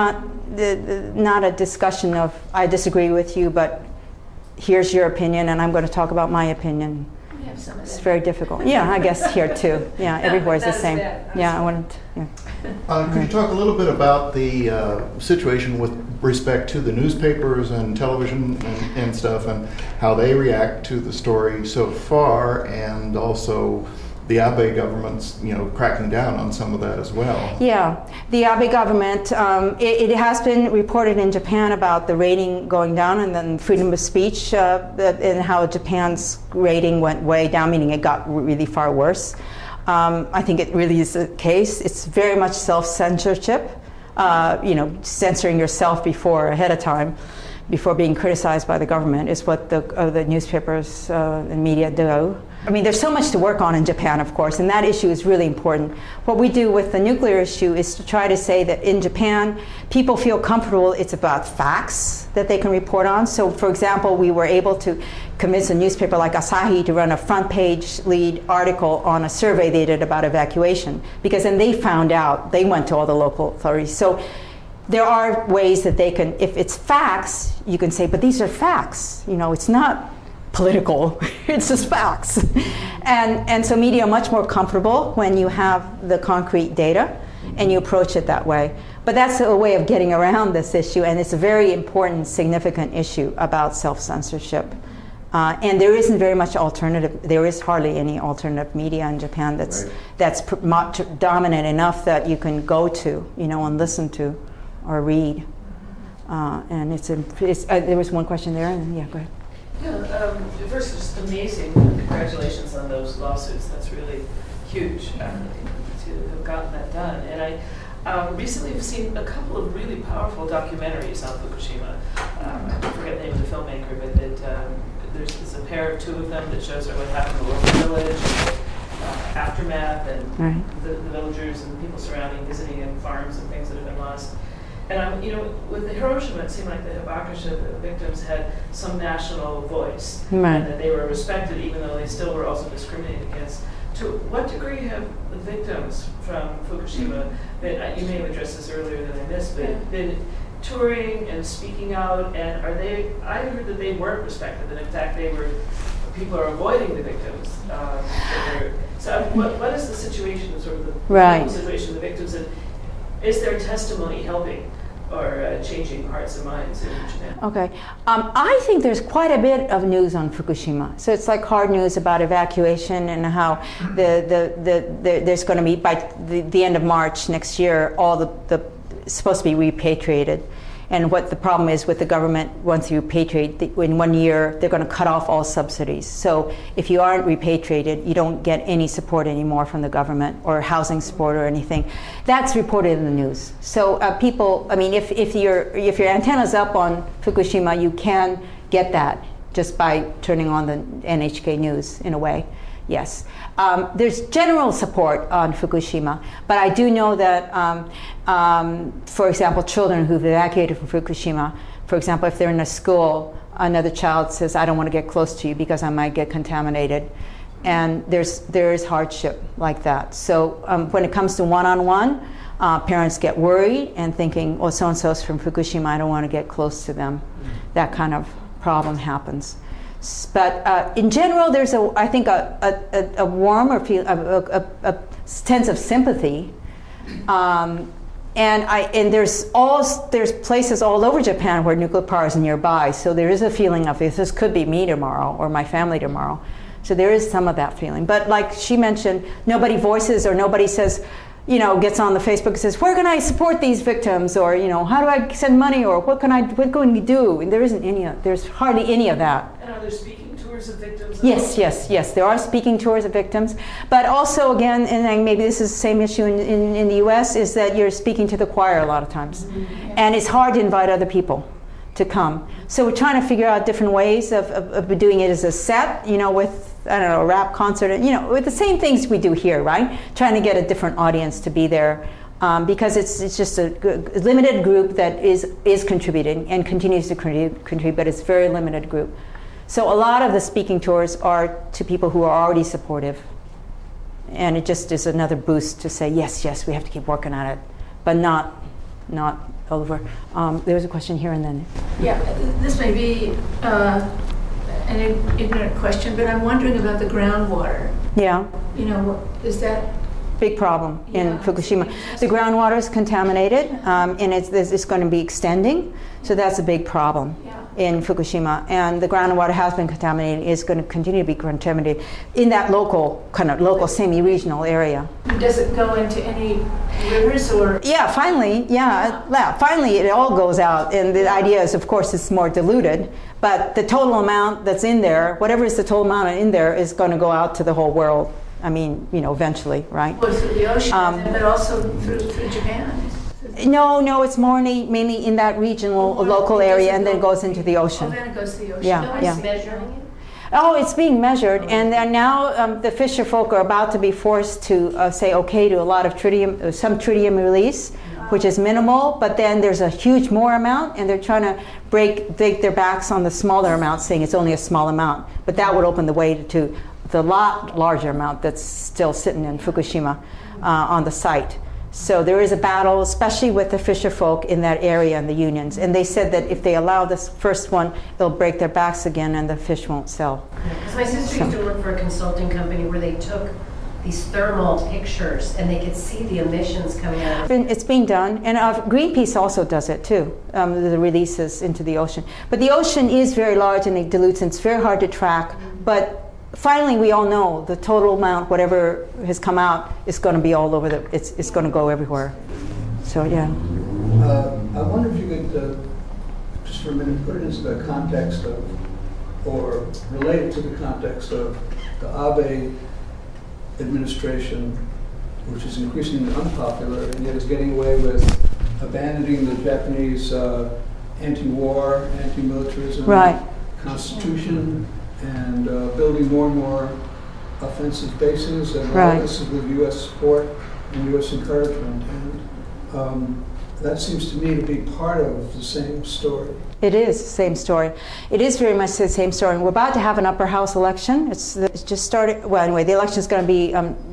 not a discussion of I disagree with you, but here's your opinion and I'm going to talk about my opinion. It's very difficult. Yeah, I guess here too. Yeah, everywhere is the same. Yeah, I wanted to, Could you talk a little bit about the situation with respect to the newspapers and television and stuff, and how they react to the story so far, and also the Abe government's, cracking down on some of that as well? Yeah, the Abe government, it has been reported in Japan about the rating going down and then freedom of speech and how Japan's rating went way down, meaning it got really far worse. I think it really is the case. It's very much self-censorship, censoring yourself ahead of time, before being criticized by the government is what the newspapers and media do. I mean, there's so much to work on in Japan, of course, and that issue is really important. What we do with the nuclear issue is to try to say that in Japan, people feel comfortable it's about facts that they can report on. So, for example, we were able to convince a newspaper like Asahi to run a front page lead article on a survey they did about evacuation, because then they found out, they went to all the local authorities. So there are ways that they can, if it's facts, you can say, but these are facts. It's not political, it's just facts. And so media are much more comfortable when you have the concrete data and you approach it that way. But that's a way of getting around this issue, and it's a very important, significant issue about self-censorship. And there isn't very much alternative, there is hardly any alternative media in Japan that's dominant enough that you can go to, and listen to or read. And there was one question there, and yeah, go ahead. Yeah, first, just amazing. Congratulations on those lawsuits. That's really huge to have gotten that done. And I recently have seen a couple of really powerful documentaries on Fukushima. I forget the name of the filmmaker, but there's a pair of two of them that shows what happened in the local village, the aftermath, and the villagers and the people surrounding, visiting and farms and things that have been lost. And with the Hiroshima, it seemed like the Hibakusha, the victims had some national voice, Right. and that they were respected, even though they still were also discriminated against. To what degree have the victims from Fukushima been, you may have addressed this earlier than I missed, but been touring and speaking out, and I heard that they weren't respected, and in fact people are avoiding the victims. So what is the situation, sort of the Right. political situation of the victims, and is their testimony helping or changing hearts and minds in Japan? Okay. I think there's quite a bit of news on Fukushima. So it's like hard news about evacuation and how there's going to be, by the end of March next year, all the supposed to be repatriated. And what the problem is with the government, once you repatriate, in 1 year, they're going to cut off all subsidies. So if you aren't repatriated, you don't get any support anymore from the government or housing support or anything. That's reported in the news. So people, I mean, if your antenna's up on Fukushima, you can get that just by turning on the NHK News in a way. Yes. There's general support on Fukushima, but I do know that, for example, children who've evacuated from Fukushima, for example, if they're in a school, another child says, I don't want to get close to you because I might get contaminated. And there is hardship like that. So when it comes to one-on-one, parents get worried and thinking, oh, so-and-so's from Fukushima, I don't want to get close to them. That kind of problem happens. But in general, there's I think a warmer feel, a sense of sympathy, and there's places all over Japan where nuclear power is nearby. So there is a feeling of this could be me tomorrow or my family tomorrow. So there is some of that feeling. But like she mentioned, nobody voices or nobody says, gets on the Facebook and says, where can I support these victims? Or, how do I send money? Or what can we do? And there's hardly any of that. And are there speaking tours of victims? Yes. There are speaking tours of victims. But also, again, and maybe this is the same issue in the US, is that you're speaking to the choir a lot of times. Mm-hmm. And it's hard to invite other people to come. So we're trying to figure out different ways of doing it as a set, with, I don't know, a rap concert, with the same things we do here, right? Trying to get a different audience to be there because it's just a limited group that is contributing and continues to contribute, but it's a very limited group. So a lot of the speaking tours are to people who are already supportive. And it just is another boost to say, yes, we have to keep working on it, but not over. There was a question here and then. Yeah, this may be an ignorant question, but I'm wondering about the groundwater. Yeah. Is that big problem in Fukushima? The groundwater is contaminated, and it's going to be extending, so that's a big problem in Fukushima. And the groundwater has been contaminated, is going to continue to be contaminated in that local semi-regional area. Does it go into any rivers or? Yeah, finally it all goes out, and the idea is, of course, it's more diluted, but the total amount that's in there, whatever is the total amount in there, is going to go out to the whole world. I mean, eventually, right? Well, through the ocean, but also through Japan. No, it's more mainly in that regional, local area, and then it goes into the ocean. Oh, then it goes to the ocean. Yeah. Measuring it? Oh, it's being measured, and then now the fisher folk are about to be forced to say okay to a lot of tritium, some tritium release, which is minimal, but then there's a huge more amount, and they're trying to break their backs on the smaller amount, saying it's only a small amount. But that would open the way to the lot larger amount that's still sitting in Fukushima on the site. So there is a battle, especially with the fisher folk in that area and the unions. And they said that if they allow this first one, they'll break their backs again and the fish won't sell. Because my sister used to work for a consulting company where they took these thermal pictures and they could see the emissions coming out. It's being done, and Greenpeace also does it too, the releases into the ocean. But the ocean is very large and it dilutes, and it's very hard to track. But finally, we all know the total amount, whatever has come out, is going to be all over it's going to go everywhere. So yeah. I wonder if you could, just for a minute, put it into the context of, or relate it to the context of the Abe administration, which is increasingly unpopular, and yet is getting away with abandoning the Japanese anti-war, anti-militarism constitution, and building more and more offensive bases, and all this is with U.S. support and U.S. encouragement. And that seems to me to be part of the same story. It is the same story. It is very much the same story. We're about to have an upper house election. It's just started. Well, anyway, the election is going to be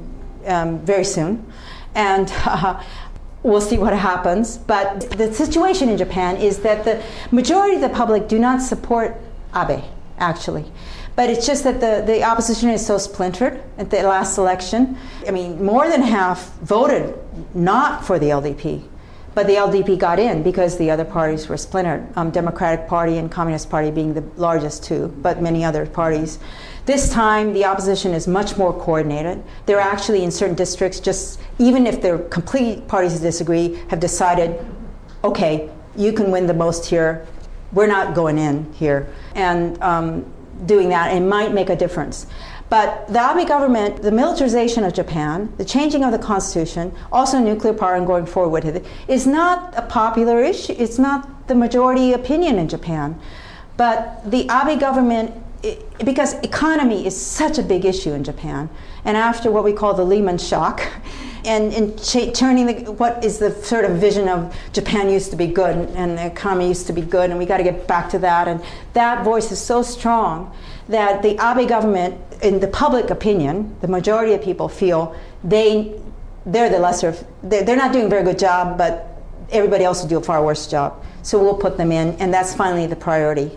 very soon, and we'll see what happens. But the situation in Japan is that the majority of the public do not support Abe, actually. But it's just that the opposition is so splintered at the last election. I mean, more than half voted not for the LDP. But the LDP got in because the other parties were splintered, Democratic Party and Communist Party being the largest two, but many other parties. This time, the opposition is much more coordinated. They're actually in certain districts, just even if they're complete parties that disagree, have decided, okay, you can win the most here. We're not going in here. And doing that, it might make a difference. But the Abe government, the militarization of Japan, the changing of the constitution, also nuclear power and going forward with it, is not a popular issue. It's not the majority opinion in Japan. But the Abe government, because economy is such a big issue in Japan, and after what we call the Lehman shock, and turning what is the sort of vision of Japan used to be good, and the economy used to be good, and we got to get back to that, and that voice is so strong that the Abe government, in the public opinion, the majority of people feel they're the lesser, they're not doing a very good job, but everybody else will do a far worse job. So we'll put them in, and that's finally the priority.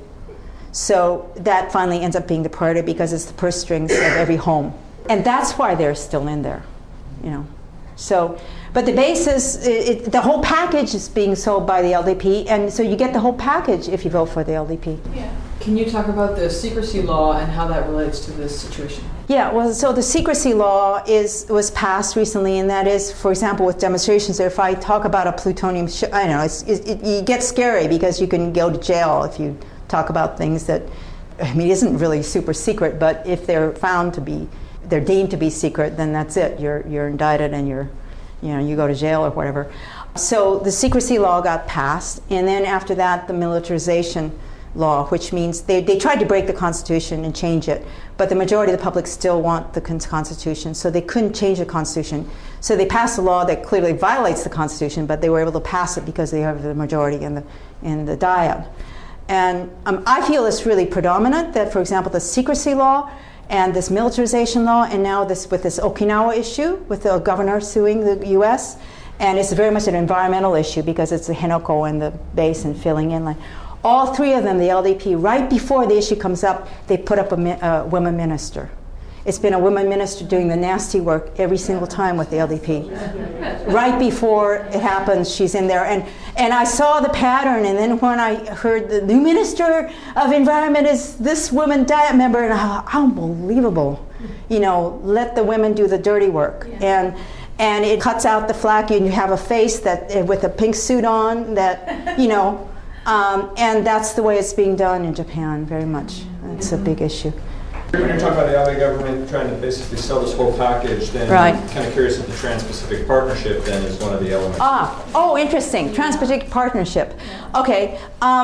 So that finally ends up being the priority because it's the purse strings of every home. And that's why they're still in there, you know. So, but the basis, the whole package is being sold by the LDP, and so you get the whole package if you vote for the LDP. Yeah. Can you talk about the secrecy law and how that relates to this situation? Yeah, well, so the secrecy law was passed recently, and that is, for example, with demonstrations, if I talk about a plutonium, I don't know, it gets scary because you can go to jail if you talk about things that, I mean, isn't really super secret, but if they're found to be, they're deemed to be secret, then that's it. You're indicted and you go to jail or whatever. So the secrecy law got passed, and then after that, the militarization law, which means they tried to break the Constitution and change it, but the majority of the public still want the Constitution, so they couldn't change the Constitution. So they passed a law that clearly violates the Constitution, but they were able to pass it because they have the majority in the Diet. And I feel it's really predominant that, for example, the secrecy law and this militarization law, and now with this Okinawa issue, with the governor suing the U.S., and it's very much an environmental issue because it's the Henoko and the base and filling in. All three of them, the LDP, right before the issue comes up, they put up a woman minister. It's been a woman minister doing the nasty work every single time with the LDP. Right before it happens, she's in there. And I saw the pattern, and then when I heard the new Minister of Environment is this woman Diet member, and unbelievable. You know, let the women do the dirty work. Yeah. And it cuts out the flack, and you have a face that with a pink suit on that, you know, and that's the way it's being done in Japan very much. It's a big issue. When you're talking about the Abe government trying to basically sell this whole package, then right. I'm kind of curious if the Trans-Pacific Partnership then is one of the elements. Oh, interesting. Trans-Pacific Partnership. Okay.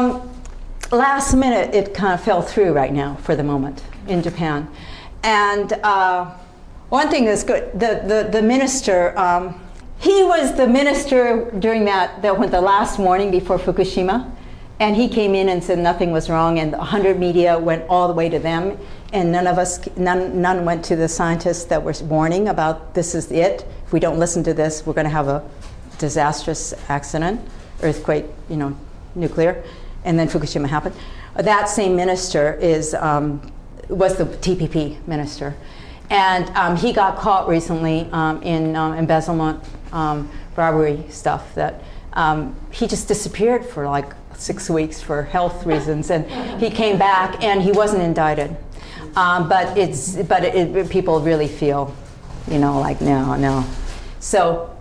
Last minute, it kind of fell through right now for the moment in Japan. And one thing that's good, the minister, he was the minister during the last morning before Fukushima. And he came in and said nothing was wrong, and 100 media went all the way to them, and none went to the scientists that were warning about this is it. If we don't listen to this, we're going to have a disastrous accident, earthquake, you know, nuclear, and then Fukushima happened. That same minister was the TPP minister, and he got caught recently in embezzlement, bribery stuff that he just disappeared for like 6 weeks for health reasons, and he came back and he wasn't indicted. But people really feel, you know, like no. So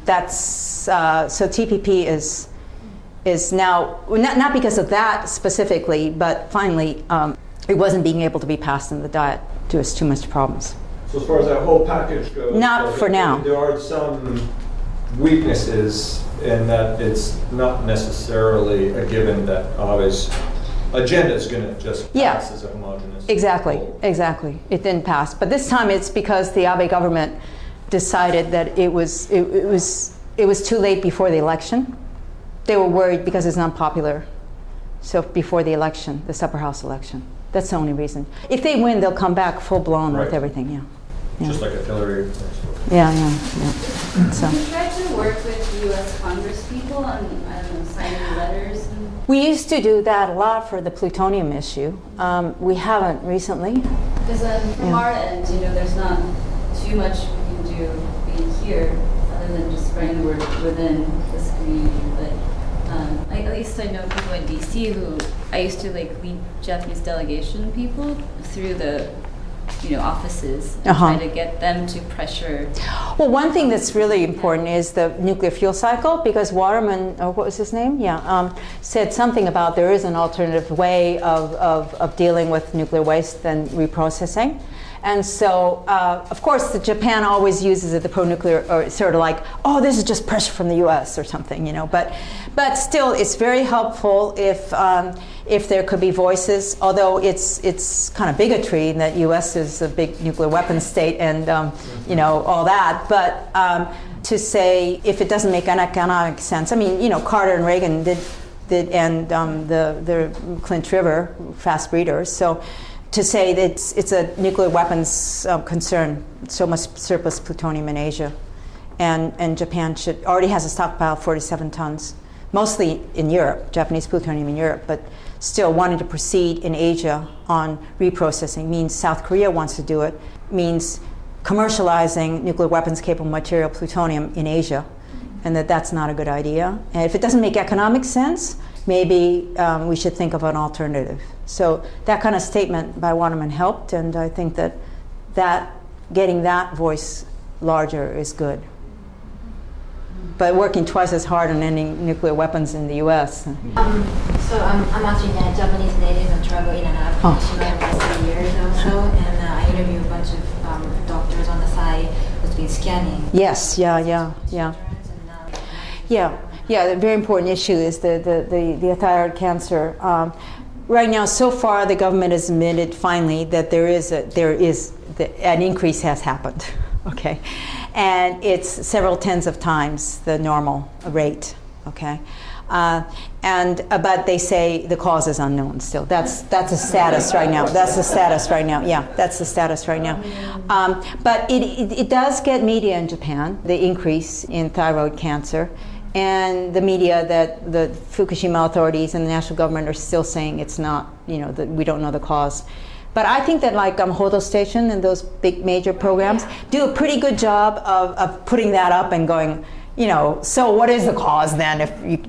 so TPP is now not because of that specifically, but finally it wasn't being able to be passed in the Diet due to too much problems. So as far as that whole package goes, not for now. There are some weaknesses in that it's not necessarily a given that Abe's agenda is going to just pass as a homogenous. Exactly. It didn't pass, but this time it's because the Abe government decided that it was too late before the election They were worried because it's unpopular. So before the election, the upper house election. That's the only reason. If they win, they'll come back full blown with Right. everything, yeah. Just like a Hillary. Yeah. So. Have you tried to work with U.S. Congress people on, I don't know, signing letters? We used to do that a lot for the plutonium issue. We haven't recently. Because from our end, there's not too much we can do being here, other than just spreading the word within this community. But at least I know people in D.C. who I used to lead Japanese delegation people through the offices and try to get them to pressure. Well, one thing that's really important is the nuclear fuel cycle, because Waterman, or what was his name? Said something about there is an alternative way of dealing with nuclear waste than reprocessing. And so, of course, Japan always uses it, the pro-nuclear, or sort of like, oh, this is just pressure from the U.S. or something, But still, it's very helpful if there could be voices. Although it's kind of bigotry in that U.S. is a big nuclear weapons state and all that. But to say if it doesn't make an economic sense, I mean, Carter and Reagan did and the Clint River fast breeders. So. To say that it's a nuclear weapons concern, so much surplus plutonium in Asia, and Japan already has a stockpile of 47 tons, mostly in Europe, Japanese plutonium in Europe, but still wanting to proceed in Asia on reprocessing means South Korea wants to do it, means commercializing nuclear weapons capable material plutonium in Asia, and that's not a good idea. And if it doesn't make economic sense, maybe we should think of an alternative. So that kind of statement by Waterman helped, and I think that getting that voice larger is good. But working twice as hard on ending nuclear weapons in the U.S. So I'm actually a Japanese native and travel in and out of Fukushima the last 3 years or so, and I interview a bunch of doctors on the side who's been scanning. Yes, yeah. The very important issue is the thyroid cancer. Right now, so far, the government has admitted finally that an increase has happened. Okay, and it's several tens of times the normal rate. Okay, but they say the cause is unknown still. That's the status right now. That's the status right now. Yeah, that's the status right now. But it does get media in Japan, the increase in thyroid cancer. And the media that the Fukushima authorities and the national government are still saying it's not, that we don't know the cause. But I think that Hodo Station and those big major programs do a pretty good job of putting that up and going, so what is the cause then?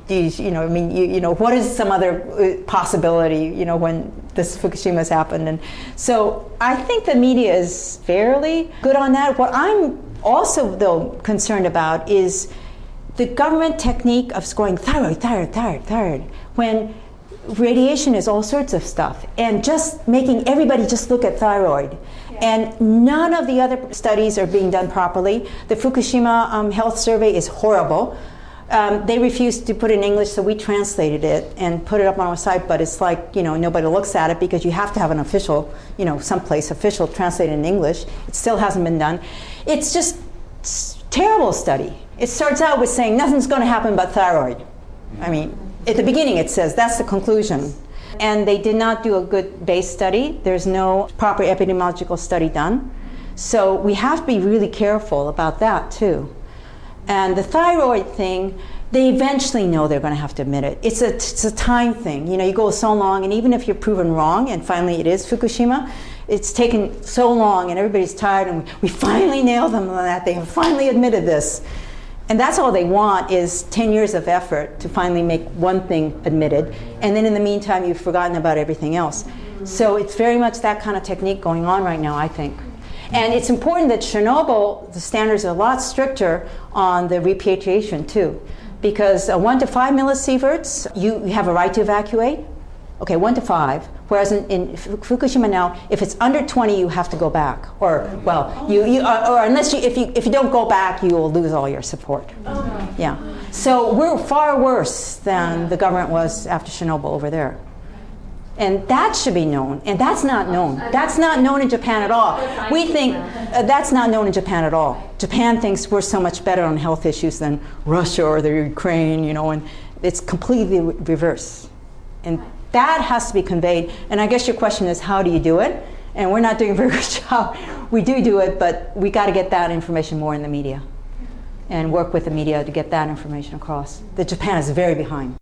If what is some other possibility, when this Fukushima's happened? And so I think the media is fairly good on that. What I'm also, though, concerned about is the government technique of scoring thyroid, when radiation is all sorts of stuff, and just making everybody just look at thyroid. Yeah. And none of the other studies are being done properly. The Fukushima health survey is horrible. They refused to put it in English, so we translated it and put it up on our site, but it's like, nobody looks at it because you have to have an official, someplace official translated in English. It still hasn't been done. It's just terrible study. It starts out with saying nothing's going to happen but thyroid. I mean, at the beginning it says that's the conclusion. And they did not do a good base study. There's no proper epidemiological study done. So we have to be really careful about that too. And the thyroid thing, they eventually know they're going to have to admit it. It's a time thing. You go so long, and even if you're proven wrong, and finally it is Fukushima, it's taken so long and everybody's tired, and we finally nailed them on that. They have finally admitted this. And that's all they want is 10 years of effort to finally make one thing admitted. And then in the meantime, you've forgotten about everything else. So it's very much that kind of technique going on right now, I think. And it's important that Chernobyl, the standards are a lot stricter on the repatriation too. Because 1 to 5 millisieverts, you have a right to evacuate. Okay, 1 to 5. Whereas in Fukushima now, if it's under 20, you have to go back. Or unless if you don't go back, you will lose all your support. Yeah. So we're far worse than the government was after Chernobyl over there. And that should be known, and that's not known. That's not known in Japan at all. We think that's not known in Japan at all. Japan thinks we're so much better on health issues than Russia or the Ukraine, It's completely reverse. And that has to be conveyed. And I guess your question is, how do you do it? And we're not doing a very good job. We do it, but we got to get that information more in the media and work with the media to get that information across. That Japan is very behind.